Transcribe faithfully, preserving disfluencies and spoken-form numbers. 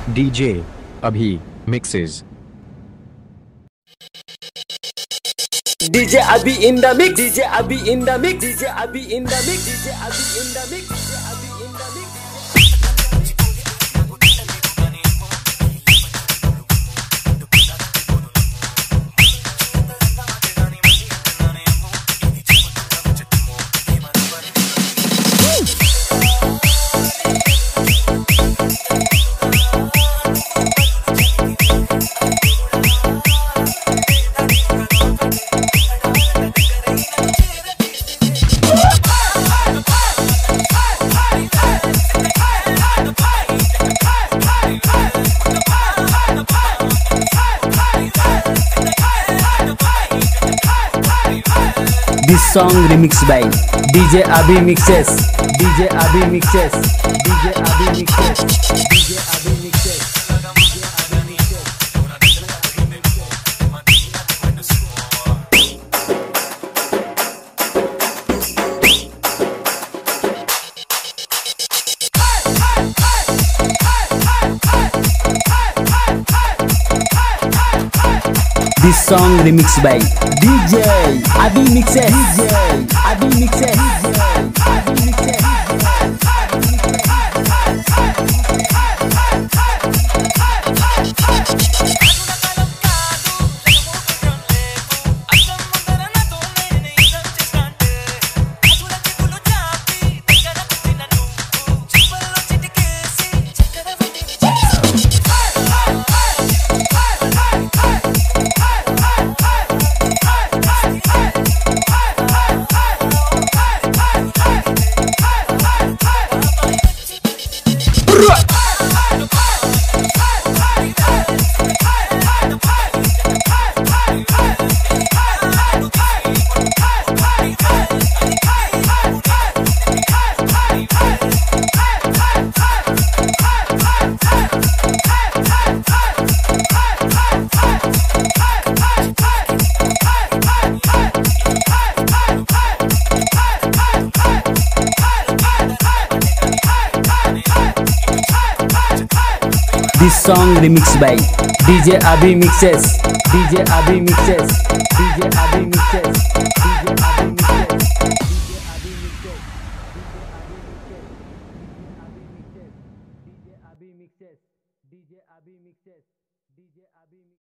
D J Abhi mixes. D J Abhi in the mix. D J Abhi in the mix. D J Abhi in the mix. D J Abhi in the mix. D J Abhi in the mix. This song remixed by D J Abhi mixes. D J Abhi mixes. D J Abhi mixes. D J Abhi mixes. This song remixed by D J Abhi mixes. D J Abhi mixes. D J Abhi mixes. This song remixed by D J Abhi mixes. D J Abhi mixes. D J Abhi mixes. D J Abhi mixes. D J Abhi mixes. D J Abhi mixes. D J Abhi mixes.